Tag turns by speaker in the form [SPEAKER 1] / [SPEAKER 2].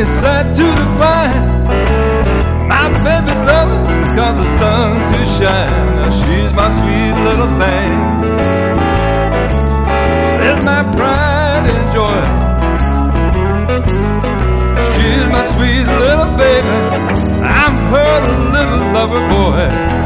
[SPEAKER 1] it's sad to decline. My baby's loving cause the sun to shine. Now she's my sweet little thing. There's my pride and joy. She's my sweet little baby. I'm her little lover boy.